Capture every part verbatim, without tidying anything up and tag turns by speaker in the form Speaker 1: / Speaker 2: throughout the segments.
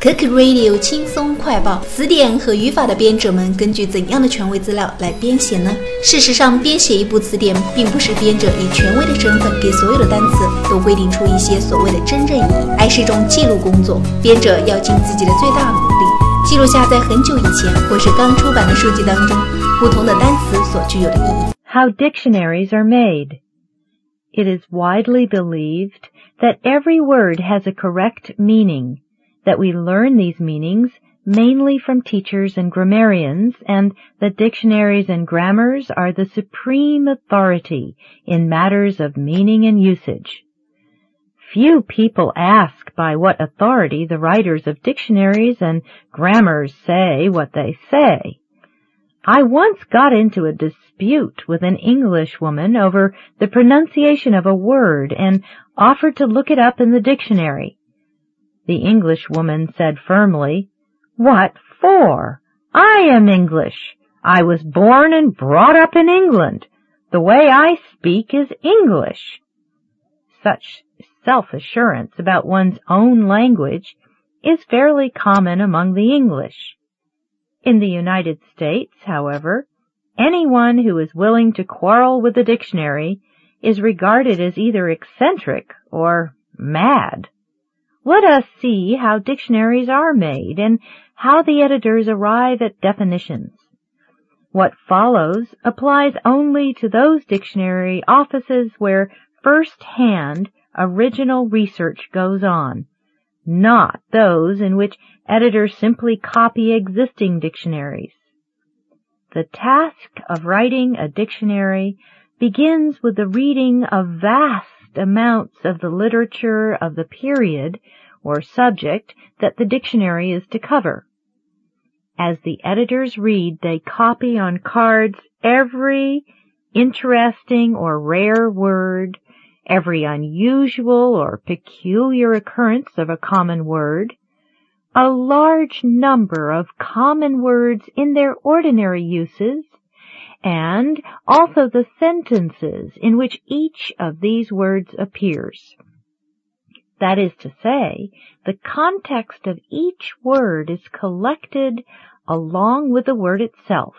Speaker 1: Click Radio 轻松快报，词典和语法的编者们根据怎样的权威资料来编写呢？事实上，编写一部词典并不是编者以权威的身份给所有的单词都规定出一些所谓的真正意义，而是一种记录工作。编者要尽自己的最大努力，记录下在很久以前或是刚出版的书籍当中不同的单词所具有的意义。
Speaker 2: How dictionaries are made. It is widely believed that every word has a correct meaning, that we learn these meanings mainly from teachers and grammarians, and that dictionaries and grammars are the supreme authority in matters of meaning and usage. Few people ask by what authority the writers of dictionaries and grammars say what they say. I once got into a dispute with an English woman over the pronunciation of a word and offered to look it up in the dictionary. The English woman said firmly, "What for? I am English. I was born and brought up in England. The way I speak is English." Such self-assurance about one's own language is fairly common among the English. In the United States, however, anyone who is willing to quarrel with the dictionary is regarded as either eccentric or mad. Let us see how dictionaries are made and how the editors arrive at definitions. What follows applies only to those dictionary offices where first-hand original research goes on, not those in which editors simply copy existing dictionaries. The task of writing a dictionary begins with the reading of vast amounts of the literature of the period or subject that the dictionary is to cover. As the editors read, they copy on cards every interesting or rare word, every unusual or peculiar occurrence of a common word, a large number of common words in their ordinary uses, and also the sentences in which each of these words appears. That is to say, the context of each word is collected along with the word itself.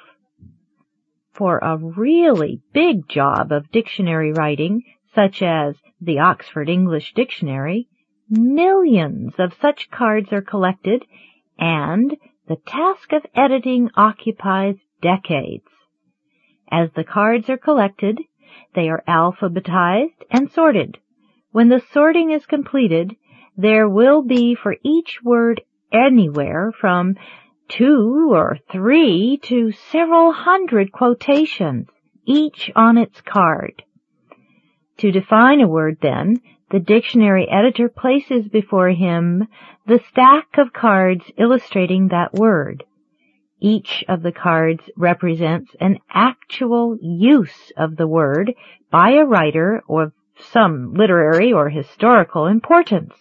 Speaker 2: For a really big job of dictionary writing, such as the Oxford English Dictionary, millions of such cards are collected, and the task of editing occupies decades. As the cards are collected, they are alphabetized and sorted. When the sorting is completed, there will be for each word anywhere from two or three to several hundred quotations, each on its card. To define a word, then, the dictionary editor places before him the stack of cards illustrating that word. Each of the cards represents an actual use of the word by a writer of some literary or historical importance.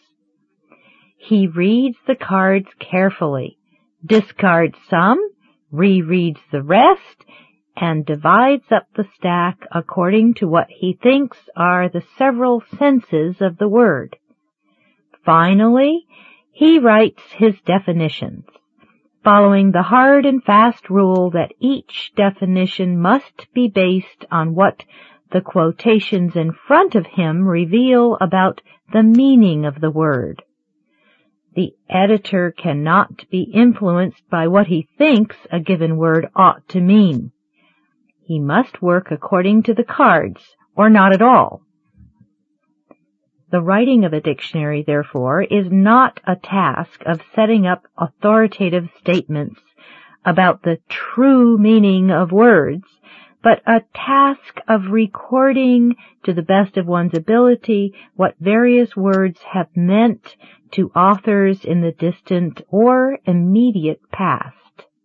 Speaker 2: He reads the cards carefully, discards some, rereads the rest, and divides up the stack according to what he thinks are the several senses of the word. Finally, he writes his definitions, following the hard and fast rule that each definition must be based on what the quotations in front of him reveal about the meaning of the word. The editor cannot be influenced by what he thinks a given word ought to mean. He must work according to the cards, or not at all. The writing of a dictionary, therefore, is not a task of setting up authoritative statements about the true meaning of words, but a task of recording to the best of one's ability what various words have meant to authors in the distant or immediate past.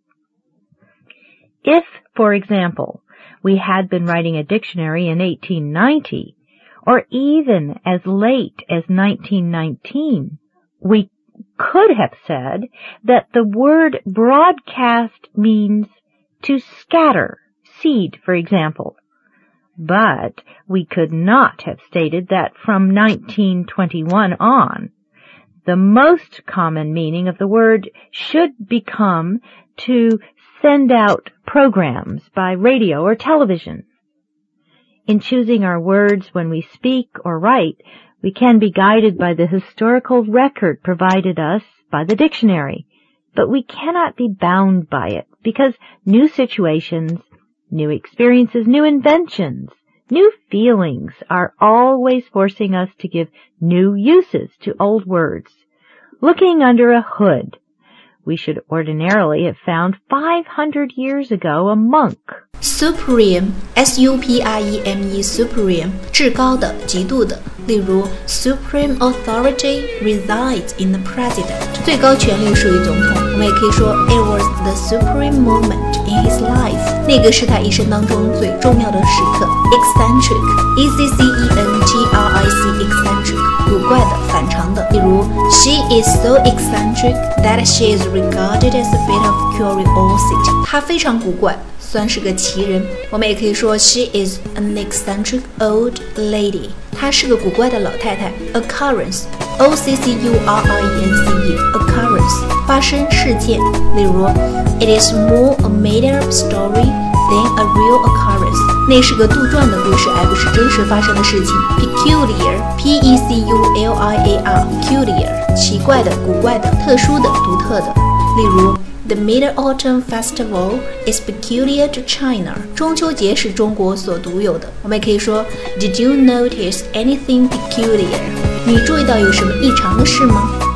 Speaker 2: If, for example, we had been writing a dictionary in eighteen ninety, or even as late as nineteen nineteen, we could have said that the word broadcast means to scatter, seed, for example. But we could not have stated that from nineteen twenty-one on, The most common meaning of the word should become to send out programs by radio or television. In choosing our words when we speak or write, we can be guided by the historical record provided us by the dictionary, but we cannot be bound by it because new situations, new experiences, new inventions, new feelings are always forcing us to give new uses to old words. Looking under a hood, we should ordinarily have found five hundred years ago a monk.
Speaker 1: Supreme, S U P R E M E, supreme, 至高的，极度的。例如 Supreme authority resides in the president. 最高权力属于总统。我们也可以说 It was the supreme moment in his life. 那个是他一生当中最重要的时刻。Eccentric, E C C E N T R I C, eccentric, 古怪的，反常的。例如 She is so eccentric that she is regarded as a bit of curiosity. 她非常古怪，算是个奇人。我们也可以说 She is an eccentric old lady. 她是个古怪的老太太。Occurrence, O C C U R R E N C E, occurrence, 发生事件。例如 It is more a made-up story than a real occurrence. 那是个杜撰的故事，而不是真实发生的事情。Peculiar, P E C U L I A R, peculiar, 奇怪的、古怪的、特殊的、独特的。例如The Mid-Autumn Festival is peculiar to China. 中秋节是中国所独有的。我们也可以说 Did you notice anything peculiar? 你注意到有什么异常的事吗？